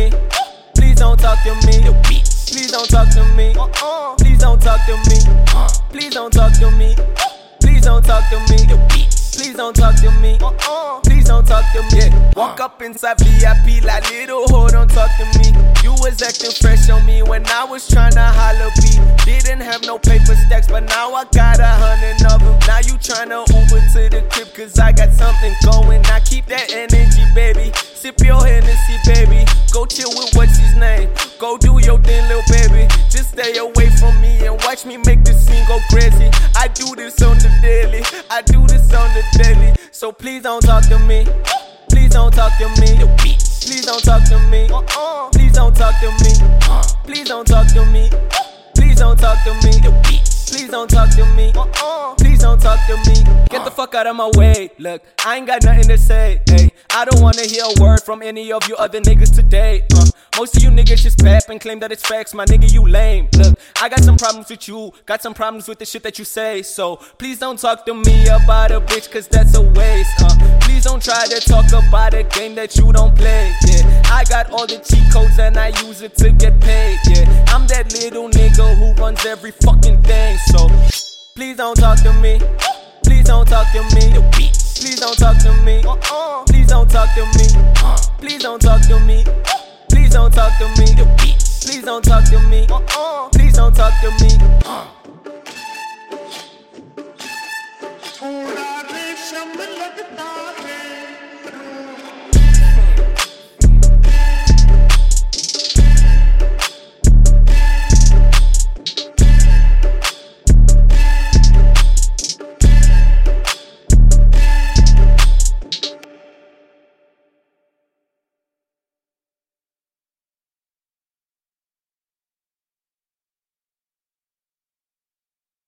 me. Please don't talk to me. Please don't talk to me. Please don't talk to me. Please don't talk to me. Please don't talk to me. Please don't talk to me. Please don't talk to me. Walk up inside VIP like little hoe, don't talk to me. You was acting fresh on me when I was tryna holler B. Didn't have no paper stacks, but now I got 100 of them. Now you tryna Uber to the crib, cause I got something going. Now keep that energy, baby. Sip your Hennessy, baby. Go chill with what's his name. Go do your thing, little baby. Just stay away from me and watch me make the scene go crazy. I do this on the daily. I do this on the daily. So please don't talk to me. Please don't talk to me. Please don't talk to me. Please don't talk to me. Please don't talk to me. Please don't talk to me. Please don't talk to me. Please don't talk to me. Get the fuck out of my way. Look, I ain't got nothing to say. Hey, I don't wanna hear a word from any of you other niggas today. Most of you niggas just pap and claim that it's facts. My nigga, you lame. Look, I got some problems with you. Got some problems with the shit that you say. So please don't talk to me about a bitch, cause that's a waste. Please don't try to talk about a game that you don't play. Yeah, I got all the cheat codes and I use it to get paid. Yeah, I'm that little nigga who runs every fucking thing. So please don't talk to me. Please don't talk to me. Please don't talk to me. Please don't talk to me. Please don't talk to me. Please don't talk to me. Please don't talk to me. Please don't talk to me. थोड़ा रेशम लगता